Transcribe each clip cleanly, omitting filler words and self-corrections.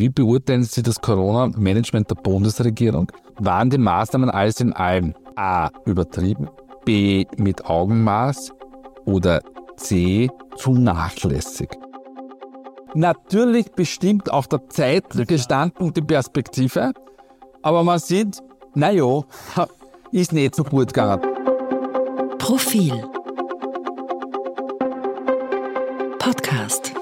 Wie beurteilen Sie das Corona-Management der Bundesregierung? Waren die Maßnahmen alles in allem A. übertrieben, B. mit Augenmaß oder C. zu nachlässig? Natürlich bestimmt auch der zeitliche Standpunkt die Perspektive, aber man sieht, naja, ist nicht so gut gegangen. Profil Podcast.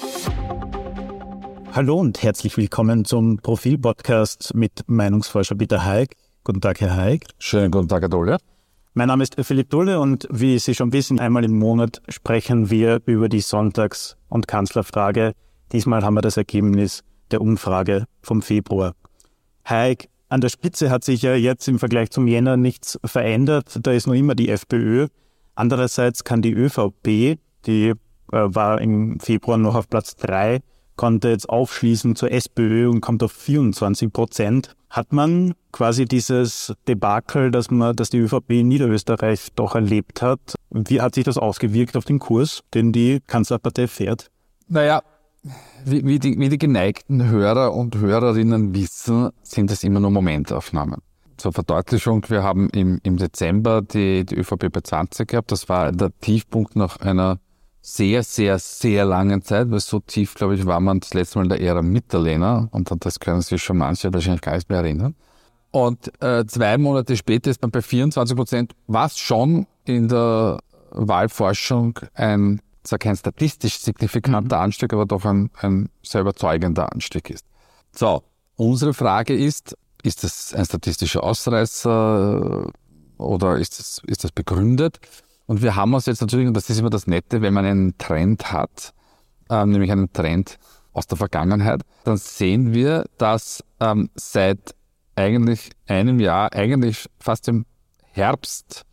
Hallo und herzlich willkommen zum Profil-Podcast mit Meinungsforscher Peter Haig. Guten Tag, Herr Haig. Schönen guten Tag, Herr Dohle. Mein Name ist Philipp Dohle und wie Sie schon wissen, einmal im Monat sprechen wir über die Sonntags- und Kanzlerfrage. Diesmal haben wir das Ergebnis der Umfrage vom Februar. Haig, an der Spitze hat sich ja jetzt im Vergleich zum Jänner nichts verändert. Da ist noch immer die FPÖ. Andererseits kann die ÖVP, die war im Februar noch auf Platz 3, konnte jetzt aufschließen zur SPÖ und kommt auf 24%. Hat man quasi dieses Debakel, das die ÖVP in Niederösterreich doch erlebt hat, wie hat sich das ausgewirkt auf den Kurs, den die Kanzlerpartei fährt? Naja, wie die geneigten Hörer und Hörerinnen wissen, sind es immer nur Momentaufnahmen. Zur Verdeutlichung, wir haben im Dezember die ÖVP bei 20 gehabt. Das war der Tiefpunkt nach einer sehr, sehr, sehr langen Zeit, weil so tief, glaube ich, war man das letzte Mal in der Ära Mitterlehner und das können sich schon manche wahrscheinlich gar nicht mehr erinnern. Und 2 Monate später ist man bei 24%, was schon in der Wahlforschung zwar kein statistisch signifikanter Anstieg, aber doch ein sehr überzeugender Anstieg ist. So, unsere Frage ist das ein statistischer Ausreißer oder ist das begründet? Und wir haben uns jetzt natürlich, und das ist immer das Nette, wenn man einen Trend hat, nämlich einen Trend aus der Vergangenheit, dann sehen wir, dass seit eigentlich einem Jahr, eigentlich fast im Herbst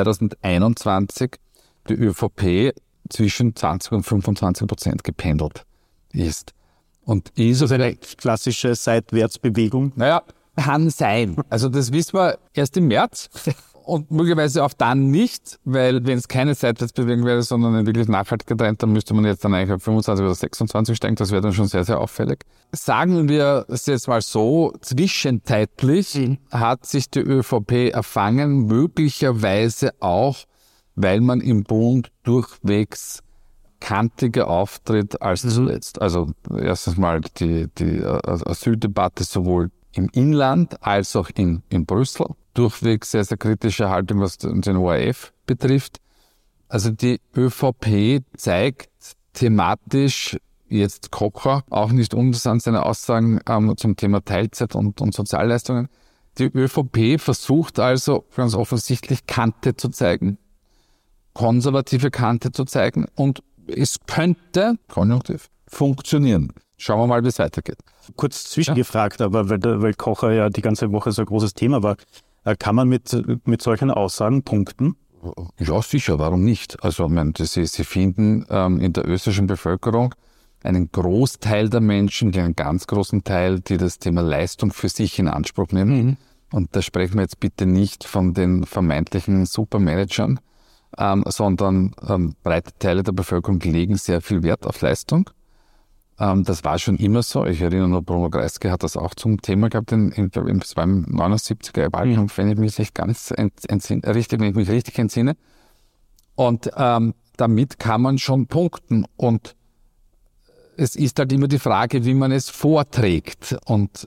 2021, die ÖVP zwischen 20 und 25% gependelt ist. Und ist also eine klassische Seitwärtsbewegung? Naja, kann sein. Also das wissen wir erst im März und möglicherweise auch dann nicht, weil wenn es keine Seitwärtsbewegung wäre, sondern ein wirklich nachhaltiger Trend, dann müsste man jetzt dann eigentlich auf 25 oder 26 steigen. Das wäre dann schon sehr, sehr auffällig. Sagen wir es jetzt mal so, zwischenzeitlich hat sich die ÖVP erfangen, möglicherweise auch, weil man im Bund durchwegs kantiger auftritt als zuletzt. Also erstens mal die Asyldebatte sowohl im Inland als auch in Brüssel. Durchwegs sehr, sehr kritische Haltung, was den ORF betrifft. Also die ÖVP zeigt thematisch, jetzt Kocher, auch nicht uninteressant seine Aussagen zum Thema Teilzeit und Sozialleistungen. Die ÖVP versucht also ganz offensichtlich Kante zu zeigen, konservative Kante zu zeigen und es könnte, konjunktiv, funktionieren. Schauen wir mal, wie es weitergeht. Kurz zwischengefragt, aber weil Kocher ja die ganze Woche so ein großes Thema war, kann man mit solchen Aussagen punkten? Ja, sicher, warum nicht? Also, Sie finden in der österreichischen Bevölkerung einen Großteil der Menschen, einen ganz großen Teil, die das Thema Leistung für sich in Anspruch nehmen. Und da sprechen wir jetzt bitte nicht von den vermeintlichen Supermanagern, sondern breite Teile der Bevölkerung legen sehr viel Wert auf Leistung. Das war schon immer so. Ich erinnere nur, Bruno Kreisky hat das auch zum Thema gehabt, es war im 79er Wahlkampf, wenn ich mich richtig entsinne. Und damit kann man schon punkten. Und es ist halt immer die Frage, wie man es vorträgt und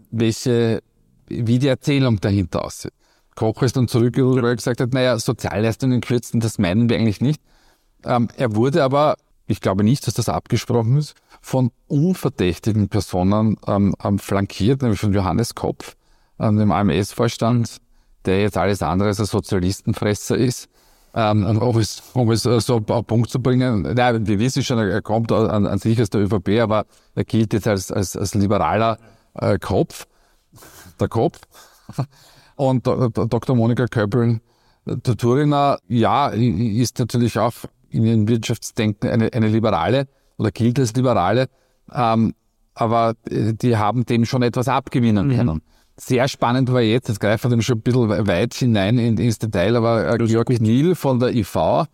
wie die Erzählung dahinter aussieht. Koch ist dann zurückgerudert, weil er gesagt hat, naja, Sozialleistungen kürzen, das meinen wir eigentlich nicht. Er wurde aber, ich glaube nicht, dass das abgesprochen ist, von unverdächtigen Personen flankiert, nämlich von Johannes Kopf, dem AMS-Vorstand, der jetzt alles andere als ein Sozialistenfresser ist. Um es so auf den Punkt zu bringen, wir wissen schon, er kommt an sich aus der ÖVP, aber er gilt jetzt als liberaler Kopf, der Kopf. Und Dr. Monika Köppel-Turiner, ja, ist natürlich auch in ihrem Wirtschaftsdenken eine Liberale oder gilt als Liberale, aber die haben dem schon etwas abgewinnen können. Sehr spannend war jetzt greifen wir schon ein bisschen weit hinein ins Detail, aber Georg Niel von der IV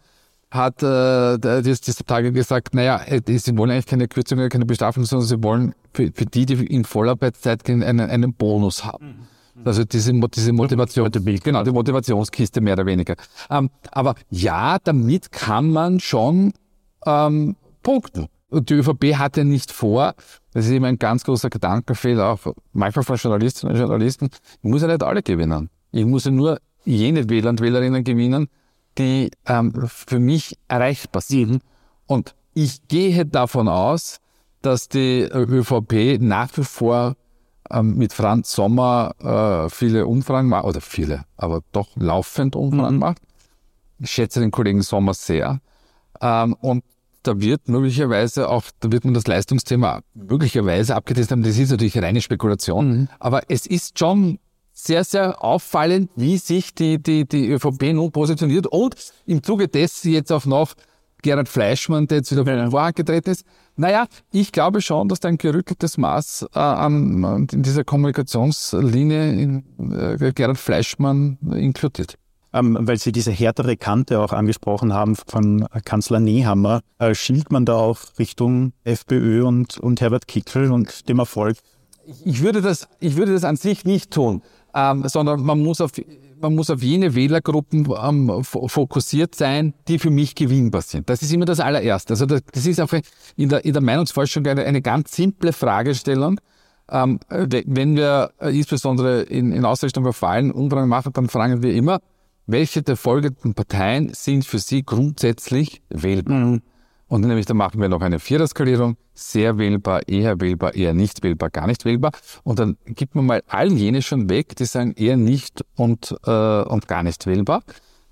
hat diese Tage gesagt, naja, sie wollen eigentlich keine Kürzung, keine Bestrafung, sondern sie wollen für die in Vollarbeitszeit einen Bonus haben. Also diese Motivation, genau, die Motivationskiste mehr oder weniger. Aber ja, damit kann man schon punkten. Und die ÖVP hat ja nicht vor, das ist eben ein ganz großer Gedankenfehler, auch manchmal von Journalistinnen und Journalisten, ich muss ja nicht alle gewinnen. Ich muss ja nur jene Wähler und Wählerinnen gewinnen, die für mich erreichbar sind. Und ich gehe davon aus, dass die ÖVP nach wie vor mit Franz Sommer viele Umfragen macht, oder viele, aber doch laufend Umfragen macht. Ich schätze den Kollegen Sommer sehr. Und da wird möglicherweise auch, da wird man das Leistungsthema möglicherweise abgetestet haben. Das ist natürlich reine Spekulation. Aber es ist schon sehr, sehr auffallend, wie sich die ÖVP nun positioniert. Und im Zuge dessen jetzt auch noch Gerhard Fleischmann, der jetzt wieder vor den Vorhang getreten ist. Naja, ich glaube schon, dass da ein gerütteltes Maß in dieser Kommunikationslinie in Gerhard Fleischmann inkludiert. Weil Sie diese härtere Kante auch angesprochen haben von Kanzler Nehammer, schielt man da auch Richtung FPÖ und Herbert Kickl und dem Erfolg? Ich würde das an sich nicht tun, sondern man muss auf jene Wählergruppen fokussiert sein, die für mich gewinnbar sind. Das ist immer das allererste. Also das ist auch in der Meinungsforschung eine ganz simple Fragestellung. Wenn wir insbesondere in Ausrichtung auf Wahlen Umfragen machen, dann fragen wir immer, welche der folgenden Parteien sind für Sie grundsätzlich wählbar? Und nämlich, da machen wir noch eine Viererskalierung, sehr wählbar, eher nicht wählbar, gar nicht wählbar. Und dann gibt man mal all jene schon weg, die sagen eher nicht und gar nicht wählbar.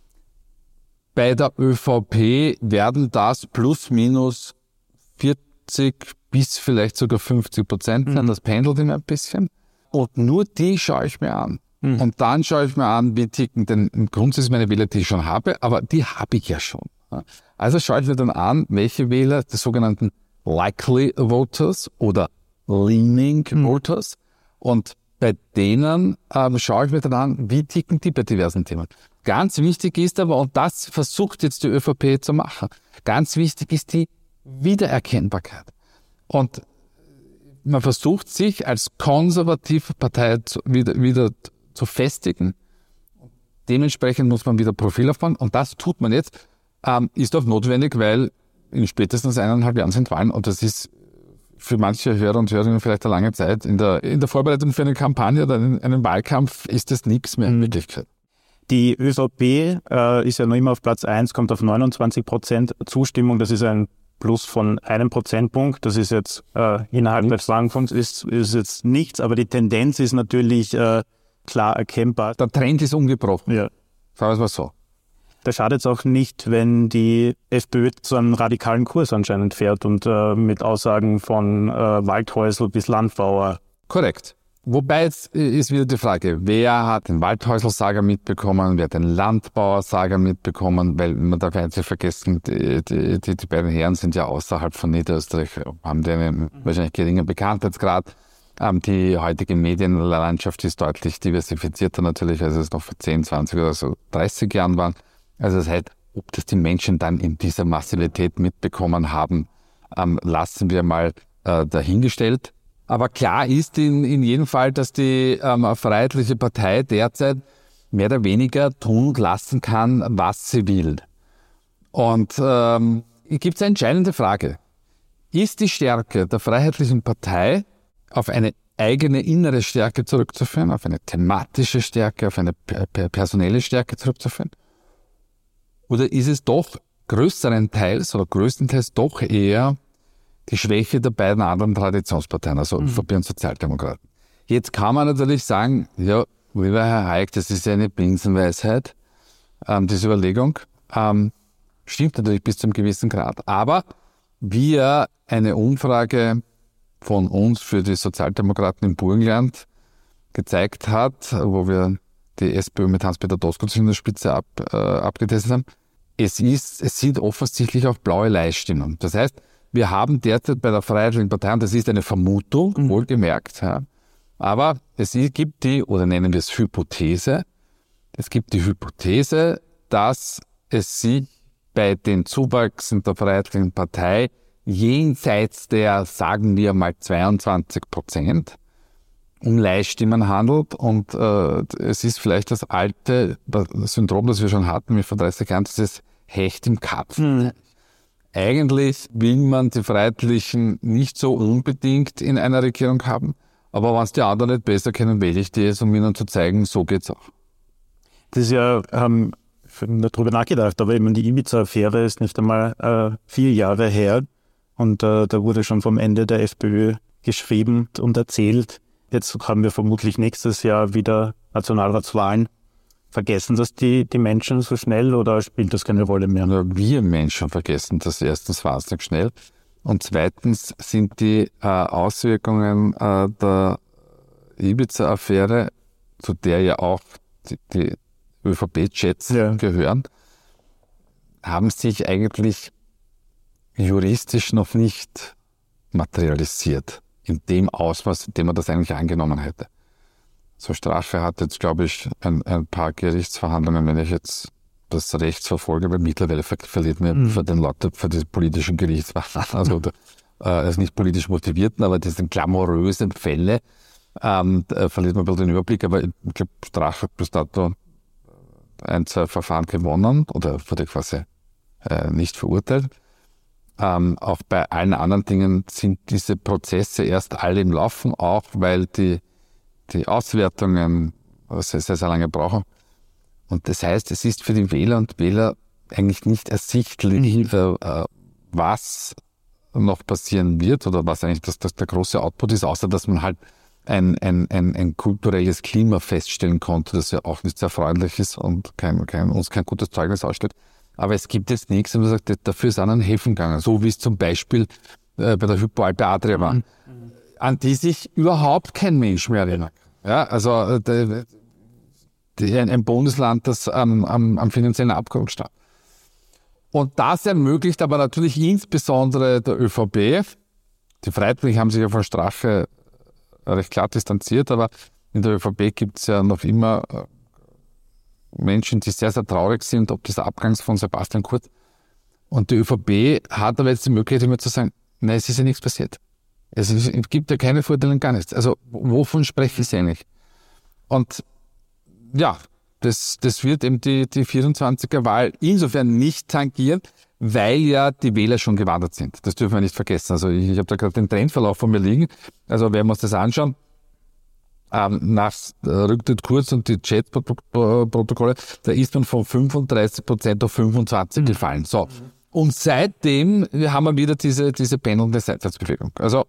Bei der ÖVP werden das plus minus 40 bis vielleicht sogar 50% sein. Das pendelt immer ein bisschen. Und nur die schaue ich mir an. Und dann schaue ich mir an, wie ticken denn grundsätzlich meine Wähler, die ich schon habe, aber die habe ich ja schon. Also schaue ich mir dann an, welche Wähler, die sogenannten Likely Voters oder Leaning Voters, und bei denen schaue ich mir dann an, wie ticken die bei diversen Themen. Ganz wichtig ist aber, und das versucht jetzt die ÖVP zu machen, ganz wichtig ist die Wiedererkennbarkeit. Und man versucht sich als konservative Partei wieder zu festigen. Dementsprechend muss man wieder Profil aufbauen, und das tut man jetzt. Ist auch notwendig, weil in spätestens 1,5 Jahren sind Wahlen, und das ist für manche Hörer und Hörerinnen vielleicht eine lange Zeit. In der Vorbereitung für eine Kampagne oder einen Wahlkampf ist das nichts mehr in Wirklichkeit. Die ÖVP ist ja noch immer auf Platz 1, kommt auf 29% Zustimmung. Das ist ein Plus von 1 Prozentpunkt. Das ist jetzt innerhalb des Wahlkampfs ist jetzt nichts, aber die Tendenz ist natürlich klar erkennbar. Der Trend ist ungebrochen. Ja. Sagen wir es mal so. Da schadet es auch nicht, wenn die FPÖ zu einem radikalen Kurs anscheinend fährt und mit Aussagen von Waldhäusl bis Landbauer. Korrekt. Wobei jetzt ist wieder die Frage, wer hat den Waldhäusl-Saga mitbekommen, wer hat den Landbauer-Saga mitbekommen, weil man darf eins nicht vergessen, die beiden Herren sind ja außerhalb von Niederösterreich, haben die einen wahrscheinlich geringen Bekanntheitsgrad. Die heutige Medienlandschaft ist deutlich diversifizierter natürlich, als es noch vor 10, 20 oder so 30 Jahren war. Also das heißt, ob das die Menschen dann in dieser Massivität mitbekommen haben, lassen wir mal dahingestellt. Aber klar ist in jedem Fall, dass die Freiheitliche Partei derzeit mehr oder weniger tun und lassen kann, was sie will. Und gibt es eine entscheidende Frage. Ist die Stärke der Freiheitlichen Partei auf eine eigene innere Stärke zurückzuführen, auf eine thematische Stärke, auf eine personelle Stärke zurückzuführen? Oder ist es doch größtenteils doch eher die Schwäche der beiden anderen Traditionsparteien, also ÖVP und Sozialdemokraten? Jetzt kann man natürlich sagen, ja, lieber Herr Hayek, das ist ja eine Binsenweisheit, diese Überlegung. Stimmt natürlich bis zu einem gewissen Grad. Aber wie ja eine Umfrage von uns für die Sozialdemokraten im Burgenland gezeigt hat, wo wir die SPÖ mit Hans-Peter Doskozil in der Spitze abgetestet haben, es sind offensichtlich auch blaue Leihstimmen. Das heißt, wir haben derzeit bei der Freiheitlichen Partei, und das ist eine Vermutung, wohlgemerkt, ja, aber es gibt oder nennen wir es Hypothese, es gibt die Hypothese, dass es sich bei den Zuwachsen der Freiheitlichen Partei jenseits der, sagen wir mal, 22% um Leihstimmen handelt. Und es ist vielleicht das alte Syndrom, das wir schon hatten, wie vor 30 Jahren, dieses Hecht im Karpfen. Eigentlich will man die Freiheitlichen nicht so unbedingt in einer Regierung haben, aber wenn es die anderen nicht besser kennen, wähle ich die jetzt, um ihnen zu zeigen, so geht's auch. Das ist ja, ich habe darüber nachgedacht, aber eben die Ibiza-Affäre ist nicht einmal 4 Jahre her und da wurde schon vom Ende der FPÖ geschrieben und erzählt. Jetzt haben wir vermutlich nächstes Jahr wieder Nationalratswahlen. Vergessen das die Menschen so schnell oder spielt das keine Rolle mehr? Ja, wir Menschen vergessen das erstens wahnsinnig schnell und zweitens sind die Auswirkungen der Ibiza-Affäre, zu der ja auch die ÖVP-Chats gehören, haben sich eigentlich juristisch noch nicht materialisiert in dem Ausmaß, in dem man das eigentlich angenommen hätte. So Strache hat jetzt, glaube ich, ein paar Gerichtsverhandlungen, wenn ich jetzt das Recht verfolge, weil mittlerweile verliert mir für den Leute, für die politischen Gerichtsverhandlungen, also nicht politisch motivierten, aber diese glamourösen Fälle, verliert man ein bisschen den Überblick, aber ich glaube, Strache hat bis dato 2 Verfahren gewonnen oder wurde quasi nicht verurteilt. Auch bei allen anderen Dingen sind diese Prozesse erst alle im Laufen, auch weil die Auswertungen sehr, sehr, sehr lange brauchen. Und das heißt, es ist für die Wähler und Wähler eigentlich nicht ersichtlich, was noch passieren wird oder was eigentlich der große Output ist, außer dass man halt ein kulturelles Klima feststellen konnte, das ja auch nicht sehr freundlich ist und uns kein gutes Zeugnis ausstellt. Aber es gibt jetzt nichts, und man sagt, dafür ist an Häfen gegangen, so wie es zum Beispiel bei der Hypo Alpe Adria war, an die sich überhaupt kein Mensch mehr erinnert. Ja, also ein Bundesland, das am finanziellen Abgrund stand. Und das ermöglicht aber natürlich insbesondere der ÖVP. Die Freiheitlichen haben sich ja von Strache recht klar distanziert, aber in der ÖVP gibt es ja noch immer Menschen, die sehr, sehr traurig sind, ob des Abgangs von Sebastian Kurz. Und die ÖVP hat aber jetzt die Möglichkeit, immer zu sagen, nein, es ist ja nichts passiert. Es gibt ja keine Vorteile, gar nichts. Also wovon spreche ich eigentlich? Und ja, das wird eben die 24er Wahl insofern nicht tangieren, weil ja die Wähler schon gewandert sind. Das dürfen wir nicht vergessen. Also ich habe da gerade den Trendverlauf vor mir liegen. Also wenn wir uns das anschauen, nach Rücktritt Kurz und die Chat-Protokolle, da ist man von 35% auf 25% gefallen. So. Und seitdem haben wir wieder diese pendelnde Seitwärtsbewegung. Also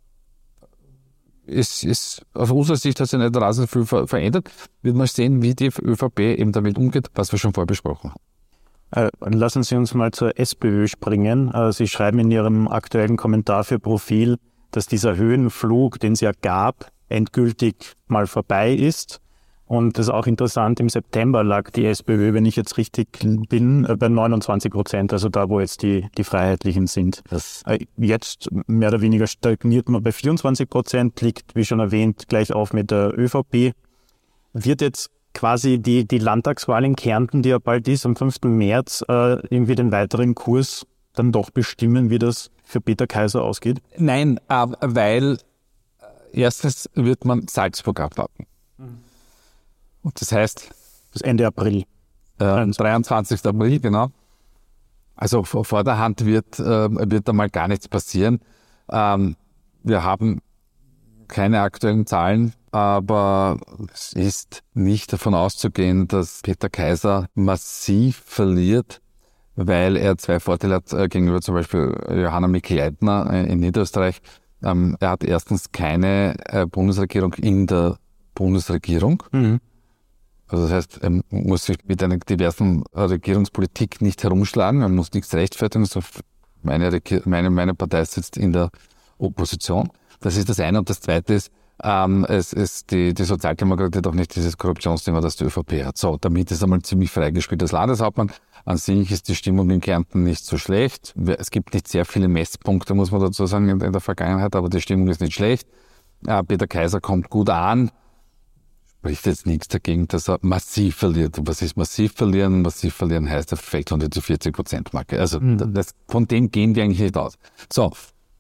es ist, aus unserer Sicht hat sich nicht rasend viel verändert. Wird man sehen, wie die ÖVP eben damit umgeht, was wir schon vorbesprochen haben. Lassen Sie uns mal zur SPÖ springen. Sie schreiben in Ihrem aktuellen Kommentar für Profil, dass dieser Höhenflug, den es ja gab, endgültig mal vorbei ist. Und das ist auch interessant, im September lag die SPÖ, wenn ich jetzt richtig bin, bei 29%, also da, wo jetzt die Freiheitlichen sind. Jetzt mehr oder weniger stagniert man bei 24%, liegt, wie schon erwähnt, gleich auf mit der ÖVP. Wird jetzt quasi die Landtagswahl in Kärnten, die ja bald ist, am 5. März, irgendwie den weiteren Kurs dann doch bestimmen, wie das für Peter Kaiser ausgeht? Nein, weil erstens wird man Salzburg abwarten. Und das heißt... Bis Ende April. 23. April, genau. Also vor der Hand wird da mal gar nichts passieren. Wir haben keine aktuellen Zahlen, aber es ist nicht davon auszugehen, dass Peter Kaiser massiv verliert, weil er 2 Vorteile hat gegenüber zum Beispiel Johanna Mikl-Leitner in Niederösterreich. Er hat erstens keine Bundesregierung in der Bundesregierung. Also das heißt, er muss sich mit einer diversen Regierungspolitik nicht herumschlagen, er muss nichts rechtfertigen. Also meine Partei sitzt in der Opposition. Das ist das eine. Und das zweite ist, die Sozialdemokratie hat auch nicht dieses Korruptionsthema, das die ÖVP hat. So, damit ist einmal ziemlich freigespielt als Landeshauptmann. An sich ist die Stimmung in Kärnten nicht so schlecht. Es gibt nicht sehr viele Messpunkte, muss man dazu sagen, in der Vergangenheit, aber die Stimmung ist nicht schlecht. Peter Kaiser kommt gut an. spricht jetzt nichts dagegen, dass er massiv verliert. Und was ist massiv verlieren? Massiv verlieren heißt, er fällt unter die 40%-Marke. Also von dem gehen wir eigentlich nicht aus. So,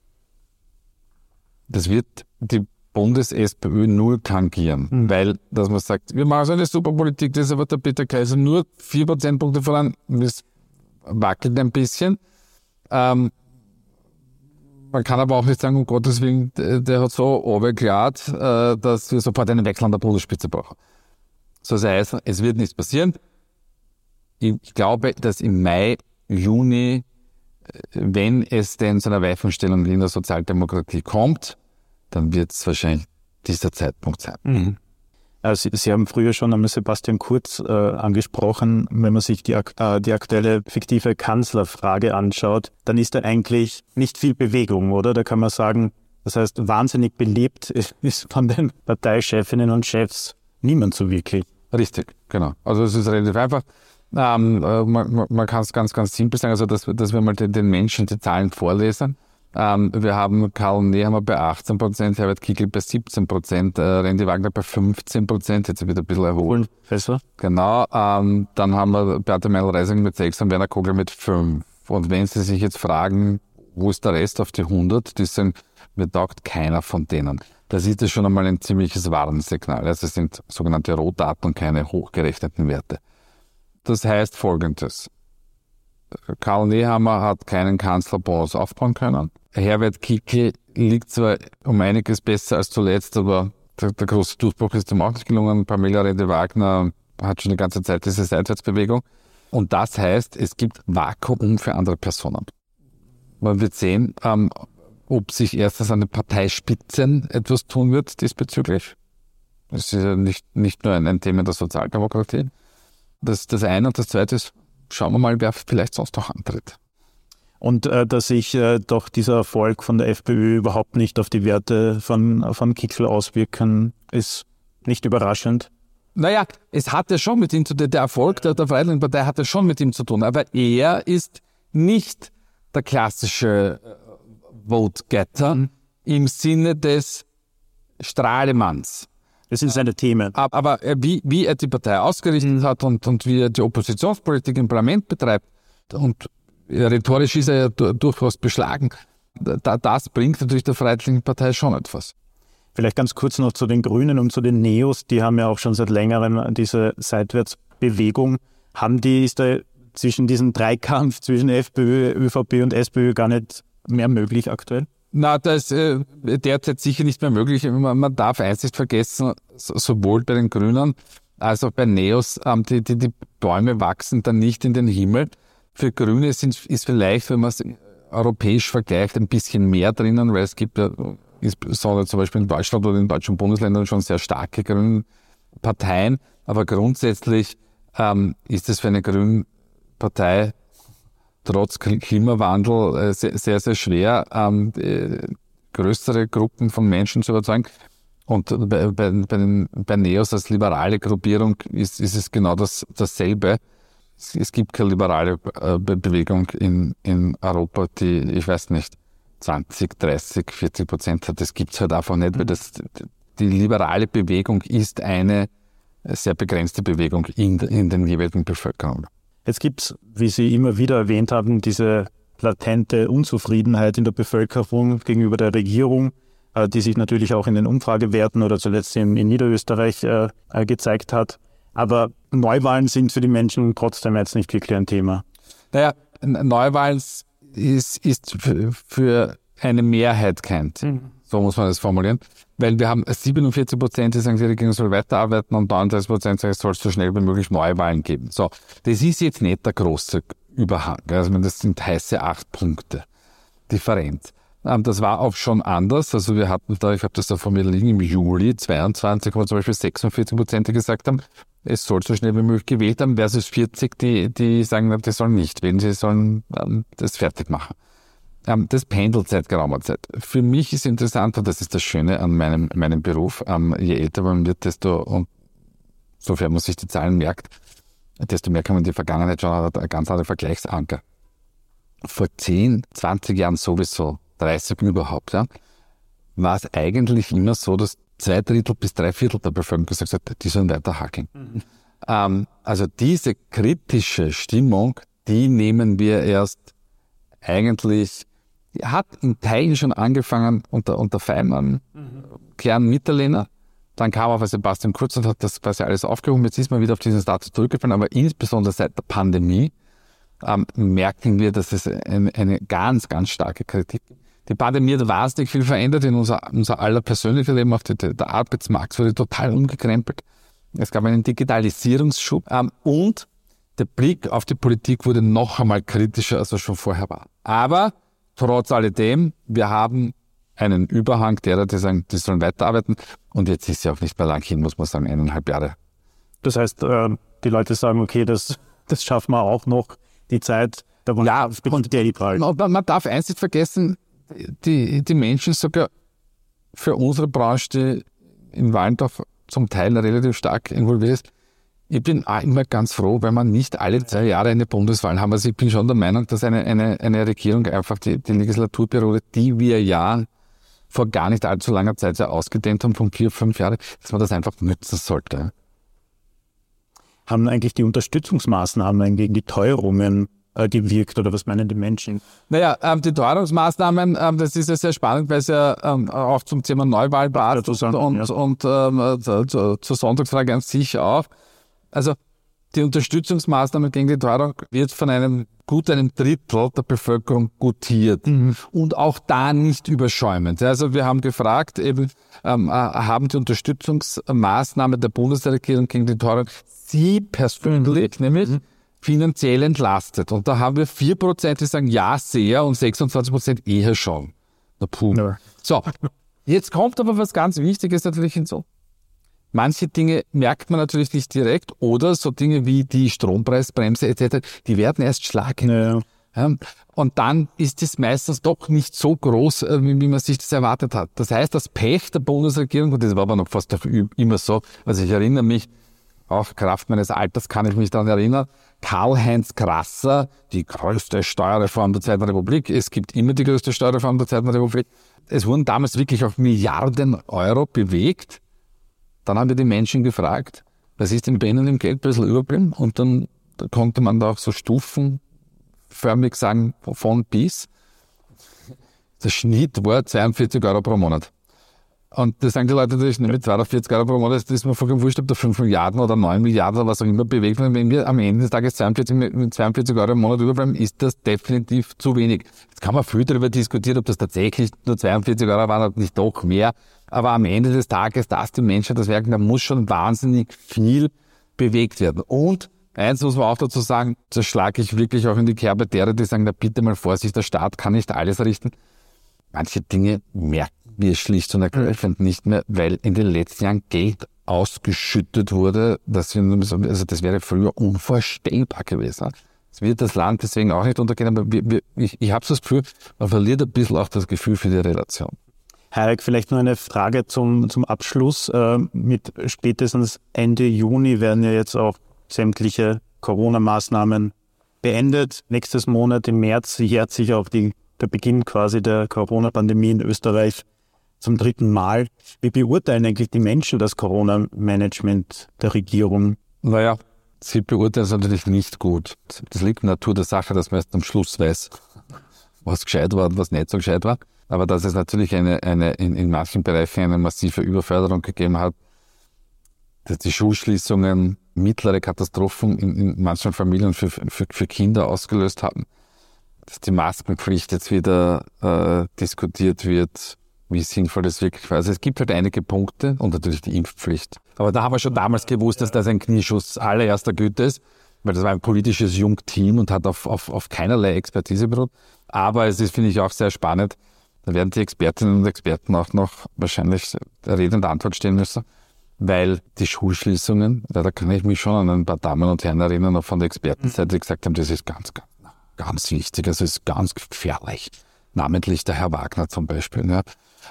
das wird die Bundes-SPÖ null tangieren, weil, dass man sagt, wir machen so eine super Politik, das ist aber der Peter Kaiser nur 4 Prozentpunkte voran, das wackelt ein bisschen. Man kann aber auch nicht sagen, um Gottes Willen, der hat so runtergeladen, dass wir sofort einen Wechsel an der Bundesspitze brauchen. So das heißt, es wird nichts passieren. Ich glaube, dass im Mai, Juni, wenn es denn zu einer Weichenstellung in der Sozialdemokratie kommt, dann wird es wahrscheinlich dieser Zeitpunkt sein. Mhm. Also Sie haben früher schon einmal Sebastian Kurz angesprochen. Wenn man sich die aktuelle fiktive Kanzlerfrage anschaut, dann ist da eigentlich nicht viel Bewegung, oder? Da kann man sagen, das heißt, wahnsinnig belebt ist von den Parteichefinnen und Chefs niemand so wirklich. Richtig, genau. Also es ist relativ einfach. Man kann es ganz, ganz simpel sagen, also dass wir mal den Menschen die Zahlen vorlesen. Wir haben Karl Nehammer bei 18%, Herbert Kickl bei 17%, Randy Wagner bei 15%, jetzt wieder ein bisschen erholt. Besser. Genau, dann haben wir Beate Meindl-Reising mit 6 und Werner Kogler mit 5. Und wenn Sie sich jetzt fragen, wo ist der Rest auf die 100, die sagen, mir taugt keiner von denen. Das ist ja schon einmal ein ziemliches Warnsignal. Also es sind sogenannte Rohdaten und keine hochgerechneten Werte. Das heißt Folgendes. Karl Nehammer hat keinen Kanzlerbonus aufbauen können. Herbert Kickl liegt zwar um einiges besser als zuletzt, aber der große Durchbruch ist ihm auch nicht gelungen. Pamela Rendi-Wagner hat schon die ganze Zeit diese Seitwärtsbewegung. Und das heißt, es gibt Vakuum für andere Personen. Man wird sehen, ob sich erstens an den Parteispitzen etwas tun wird diesbezüglich. Das ist ja nicht nur ein Thema der Sozialdemokratie. Das eine. Und das zweite ist, schauen wir mal, wer vielleicht sonst noch antritt. Und dass sich doch dieser Erfolg von der FPÖ überhaupt nicht auf die Werte von Kickl auswirken, ist nicht überraschend. Naja, es hatte schon mit ihm zu tun, der Erfolg der Freiheitlichen Partei hatte schon mit ihm zu tun, aber er ist nicht der klassische Vote-Getter im Sinne des Strahlemanns. Das sind seine Themen. Aber wie er die Partei ausgerichtet hat und wie er die Oppositionspolitik im Parlament betreibt und rhetorisch ist er ja durchaus beschlagen, das bringt natürlich der Freiheitlichen Partei schon etwas. Vielleicht ganz kurz noch zu den Grünen und zu den Neos, die haben ja auch schon seit längerem diese Seitwärtsbewegung. Ist da zwischen diesem Dreikampf zwischen FPÖ, ÖVP und SPÖ gar nicht mehr möglich aktuell? Na, das ist derzeit sicher nicht mehr möglich. Man darf eins nicht vergessen, sowohl bei den Grünen als auch bei Neos, die Bäume wachsen dann nicht in den Himmel. Für Grüne ist vielleicht, wenn man es europäisch vergleicht, ein bisschen mehr drinnen, weil es gibt ja, insbesondere zum Beispiel in Deutschland oder in deutschen Bundesländern schon sehr starke grüne Parteien. Aber grundsätzlich ist es für eine grüne Partei trotz Klimawandel sehr, sehr schwer, größere Gruppen von Menschen zu überzeugen. Und bei Neos als liberale Gruppierung ist es genau dasselbe. Es gibt keine liberale Bewegung in Europa, die, ich weiß nicht, 20, 30, 40% hat. Das gibt's halt einfach nicht, weil die liberale Bewegung ist eine sehr begrenzte Bewegung in den jeweiligen Bevölkerung. Jetzt gibt's, wie Sie immer wieder erwähnt haben, diese latente Unzufriedenheit in der Bevölkerung gegenüber der Regierung, die sich natürlich auch in den Umfragewerten oder zuletzt in Niederösterreich gezeigt hat. Aber Neuwahlen sind für die Menschen trotzdem jetzt nicht wirklich ein Thema. Naja, Neuwahlen ist für eine Mehrheit kein Thema. So muss man das formulieren. Weil wir haben 47%, die sagen, die Regierung soll weiterarbeiten und 39% sagen, es soll so schnell wie möglich Neuwahlen geben. So, das ist jetzt nicht der große Überhang. Also das sind heiße 8 Punkte Differenz. Das war auch schon anders. Also wir hatten da, ich habe das da vor mir liegen, im Juli 22, wo zum Beispiel 46%, die gesagt haben, es soll so schnell wie möglich gewählt haben, versus 40, die sagen, die sollen nicht wählen, sie sollen das fertig machen. Das pendelt seit geraumer Zeit. Für mich ist interessant, und das ist das Schöne an meinem Beruf, je älter man wird, und sofern man sich die Zahlen merkt, desto mehr kann man in die Vergangenheit schauen, hat einen ganz anderen Vergleichsanker. Vor 10, 20 Jahren sowieso, 30 überhaupt, ja, war es eigentlich immer so, dass 2/3 bis 3/4 der Bevölkerung gesagt hat, die sollen weiter hackeln. Also diese kritische Stimmung, die nehmen wir erst eigentlich, hat in Teilen schon angefangen unter Feimann, Kern Mitterlehner. Dann kam aber Sebastian Kurz und hat das quasi alles aufgehoben. Jetzt ist man wieder auf diesen Status zurückgefallen, aber insbesondere seit der Pandemie merken wir, dass es eine ganz, ganz starke Kritik gibt. Die Pandemie hat wahnsinnig viel verändert in unser aller persönliches Leben. Auch der Arbeitsmarkt wurde total umgekrempelt. Es gab einen Digitalisierungsschub und der Blick auf die Politik wurde noch einmal kritischer, als er schon vorher war. Aber trotz alledem, wir haben einen Überhang derer, die sagen, die sollen weiterarbeiten. Und jetzt ist ja auch nicht mehr lang hin, muss man sagen, 1,5 Jahre. Das heißt, die Leute sagen, okay, das schaffen wir auch noch, die Zeit. Da und der liberal. Man darf eins nicht vergessen, die Menschen sogar für unsere Branche, die in Wallendorf zum Teil relativ stark involviert ist. Ich bin auch immer ganz froh, wenn man nicht alle 2 Jahre eine Bundeswahl haben. Also ich bin schon der Meinung, dass eine Regierung einfach die Legislaturperiode, die wir ja vor gar nicht allzu langer Zeit sehr ausgedehnt haben, von 4-5 Jahren, dass man das einfach nutzen sollte. Haben eigentlich die Unterstützungsmaßnahmen gegen die Teuerungen gewirkt oder was meinen die Menschen? Naja, die Teuerungsmaßnahmen, das ist ja sehr spannend, weil es ja auch zum Thema Neuwahl passt und zur Sonntagsfrage an sich auch. Also die Unterstützungsmaßnahmen gegen die Teuerung wird von einem 1/3 der Bevölkerung gutiert und auch da nicht überschäumend. Also wir haben gefragt, haben die Unterstützungsmaßnahmen der Bundesregierung gegen die Teuerung Sie persönlich nämlich finanziell entlastet. Und da haben wir 4%, die sagen ja, sehr und 26% eher schon. Na puh. No. So, jetzt kommt aber was ganz Wichtiges natürlich hinzu. Manche Dinge merkt man natürlich nicht direkt oder so Dinge wie die Strompreisbremse etc., die werden erst schlagen. Ja. Und dann ist es meistens doch nicht so groß, wie man sich das erwartet hat. Das heißt, das Pech der Bundesregierung, und das war aber noch fast immer so, also ich erinnere mich, auch Kraft meines Alters kann ich mich daran erinnern, Karl-Heinz Grasser, die größte Steuerreform der Zweiten Republik. Es gibt immer die größte Steuerreform der Zweiten Republik. Es wurden damals wirklich auf Milliarden Euro bewegt. Dann haben wir die Menschen gefragt, was ist denn bei Ihnen im Geldbörsel überblieben? Und dann konnte man da auch so stufenförmig sagen, von bis. Der Schnitt war 42 Euro pro Monat. Und das sagen die Leute natürlich, mit 42 Euro pro Monat, das ist mir vollkommen wurscht, ob da 5 Milliarden oder 9 Milliarden oder was auch immer bewegt wird. Wenn wir am Ende des Tages 42 Euro im Monat überbleiben, ist das definitiv zu wenig. Jetzt kann man viel darüber diskutieren, ob das tatsächlich nur 42 Euro waren oder nicht doch mehr. Aber am Ende des Tages, dass die Menschen das merken, da muss schon wahnsinnig viel bewegt werden. Und eins muss man auch dazu sagen, das schlage ich wirklich auch in die Kerbe derer, die sagen, na bitte mal Vorsicht, der Staat kann nicht alles richten. Manche Dinge merken wir schlicht und ergreifend nicht mehr, weil in den letzten Jahren Geld ausgeschüttet wurde, das wäre früher unvorstellbar gewesen. Es wird das Land deswegen auch nicht untergehen, aber ich habe das Gefühl, man verliert ein bisschen auch das Gefühl für die Relation. Heirik, vielleicht noch eine Frage zum Abschluss. Mit spätestens Ende Juni werden ja jetzt auch sämtliche Corona-Maßnahmen beendet. Nächstes Monat im März jährt sich auch der Beginn quasi der Corona-Pandemie in Österreich zum 3. Mal. Wie beurteilen eigentlich die Menschen das Corona-Management der Regierung? Naja, sie beurteilen es natürlich nicht gut. Das liegt in der Natur der Sache, dass man erst am Schluss weiß, was gescheit war und was nicht so gescheit war. Aber dass es natürlich in manchen Bereichen eine massive Überförderung gegeben hat, dass die Schulschließungen mittlere Katastrophen in manchen Familien für Kinder ausgelöst haben, dass die Maskenpflicht jetzt wieder diskutiert wird, wie sinnvoll das wirklich war. Also es gibt halt einige Punkte und natürlich die Impfpflicht. Aber da haben wir schon damals gewusst, dass das ein Knieschuss allererster Güte ist, weil das war ein politisches Jungteam und hat auf keinerlei Expertise beruht. Aber es ist, finde ich, auch sehr spannend. Da werden die Expertinnen und Experten auch noch wahrscheinlich Rede und Antwort stehen müssen, weil die Schulschließungen, da kann ich mich schon an ein paar Damen und Herren erinnern, auch von der Expertenseite, die gesagt haben, das ist ganz, ganz wichtig, also es ist ganz gefährlich. Namentlich der Herr Wagner zum Beispiel. Ja.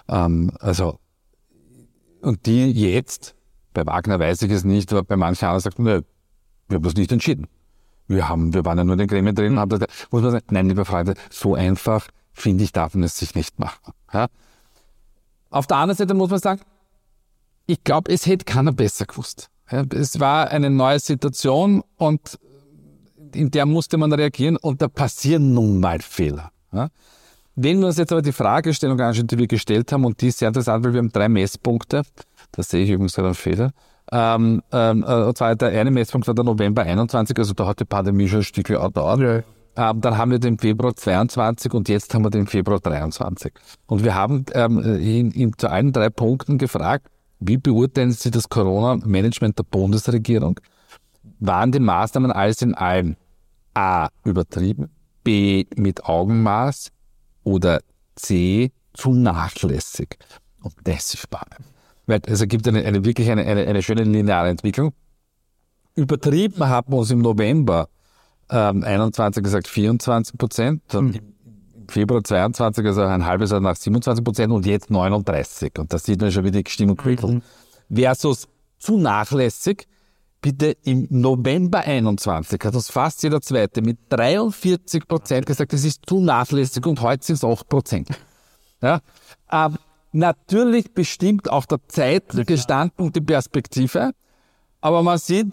Und die jetzt, bei Wagner weiß ich es nicht, aber bei manchen anderen sagt, nö, wir haben das nicht entschieden. Wir waren ja nur in den Gremien drin, haben das, muss man sagen, nein, liebe Freunde, so einfach, finde ich, darf man es sich nicht machen. Ja. Auf der anderen Seite muss man sagen, Ich glaube, es hätte keiner besser gewusst. Ja, es war eine neue Situation und in der musste man reagieren und da passieren nun mal Fehler. Ja. Wenn wir uns jetzt aber die Fragestellung anschauen, die wir gestellt haben, und die ist sehr interessant, weil wir haben 3 Messpunkte, da sehe ich übrigens gerade einen Fehler, und zwar der eine Messpunkt war der November 21, also da hat die Pandemie schon ein Stückchen gedauert. Dann haben wir den Februar 22 und jetzt haben wir den Februar 23. Und wir haben zu allen 3 Punkten gefragt, wie beurteilen Sie das Corona-Management der Bundesregierung? Waren die Maßnahmen alles in allem A. übertrieben, B. mit Augenmaß oder C. zu nachlässig? Und das ist spannend. Weil es ergibt wirklich eine schöne lineare Entwicklung. Übertrieben haben wir uns im November 21 gesagt 24%, im Februar 22, also ein halbes Jahr nach 27% und jetzt 39%. Und da sieht man schon, wie die Stimmung quickelt. Versus zu nachlässig, bitte im November 21 hat uns fast jeder Zweite mit 43% gesagt, das ist zu nachlässig und heute sind es 8%. Ja? Natürlich bestimmt auch der Zeitgestand die Perspektive, aber man sieht,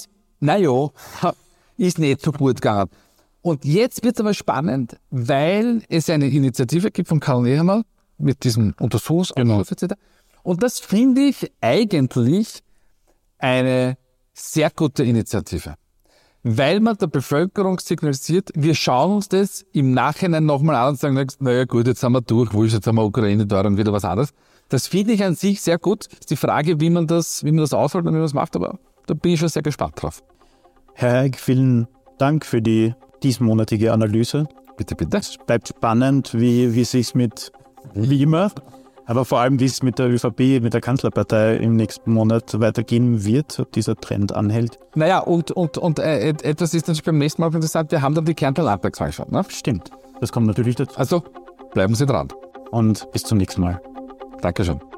ist nicht so gut gegangen. Und jetzt wird es aber spannend, weil es eine Initiative gibt von Karl Nehammer mit diesem Untersuchungsausschuss etc. Und das finde ich eigentlich eine sehr gute Initiative. Weil man der Bevölkerung signalisiert, wir schauen uns das im Nachhinein nochmal an und sagen, naja gut, jetzt sind wir durch, jetzt haben wir Ukraine da und wieder was anderes. Das finde ich an sich sehr gut. Das ist die Frage, wie man das ausholt und wie man das macht, aber da bin ich schon sehr gespannt drauf. Herr Haig, vielen Dank für die diesmonatige Analyse. Bitte, bitte. Es bleibt spannend, wie es sich wie immer, aber vor allem, wie es mit der ÖVP, mit der Kanzlerpartei im nächsten Monat weitergehen wird, ob dieser Trend anhält. Naja, und etwas ist natürlich beim nächsten Mal interessant, wir haben dann die Kärntner Landtagswahl schon. Ne? Stimmt, das kommt natürlich dazu. Also bleiben Sie dran. Und bis zum nächsten Mal. Dankeschön.